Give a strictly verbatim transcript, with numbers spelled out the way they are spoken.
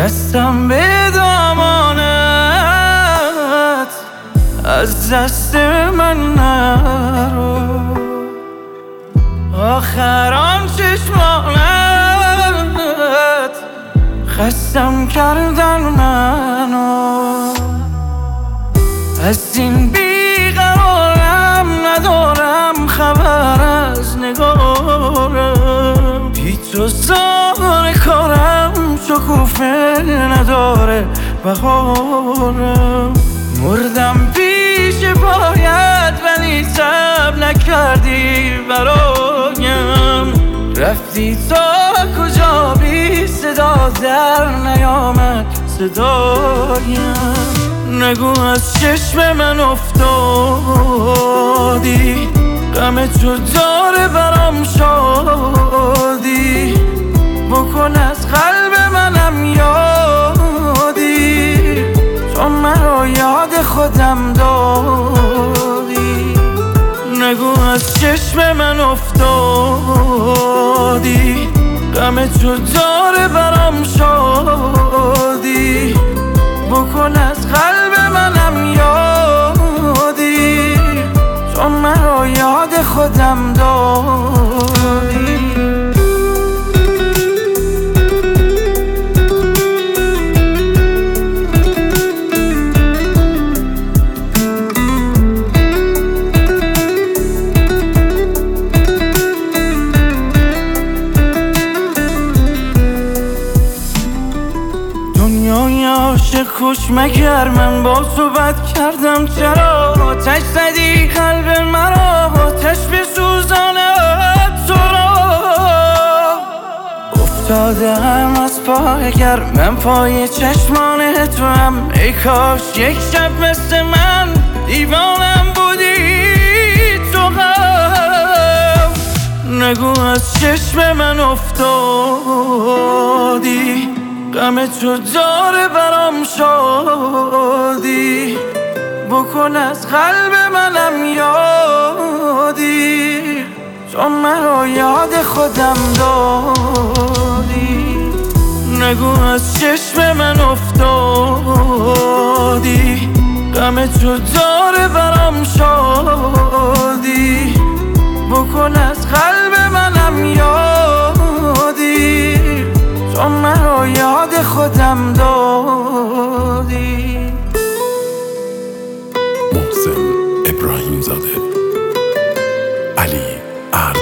دستم به دامانت، از دست من نرو. آخر آن چشمانت خستم کردن منو. از این بیقرارم ندارم خبر از نگارم، بی تو زار کارم شکوفه نداره بهارم. مردم پیش پایت ولی تب نکردی برایم، رفتی تا کجا بی صدا در نیامد صدایم. نگو از چشم من افتادی، غم تو داره برام شادی. بکن از قلب منم یادی، چون مرا یاد خودم دادی. نگو از چشم من افتادی، غم تو داره برام شادی. بکن از قلب منم یادی، چون مرا یاد خودم دادی. دنیای عاشق خوش مگر من با تو بد کردم؟ چرا آتش زدی قلب مرا، آتش بسوزاند تو را. افتادم از پای گر من پای چشمان تو هم، ای کاش یک شب مثل من دیوانم بودی تو هم. نگو از چشم من افتادی، غم تو داره برام شادی. بکن از قلب منم یادی، چون مرا یاد خودم دادی. نگو از چشم من افتادی، غم تو داره برام شادی. بکن از قلب منم یادی، چون مرا یاد خودم دادی. محسن ابراهیم زاده، علی ارز.